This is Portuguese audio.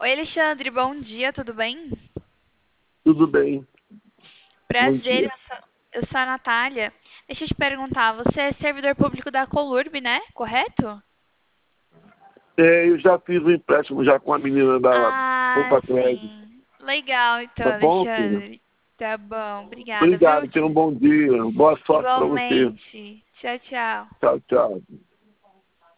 Oi, Alexandre, bom dia, tudo bem? Tudo bem, bom Prazer, dia. eu sou a Natália. Deixa eu te perguntar, você é servidor público da Colurb, né? Correto? Eu já fiz um empréstimo já com a menina da Ah, Poupa Crédito. sim. Legal, então, Tá bom, filho? Alexandre. Tá bom, obrigada, viu? Obrigado, tenha um bom dia. Boa sorte para você. Igualmente. Tchau, tchau. Tchau, tchau.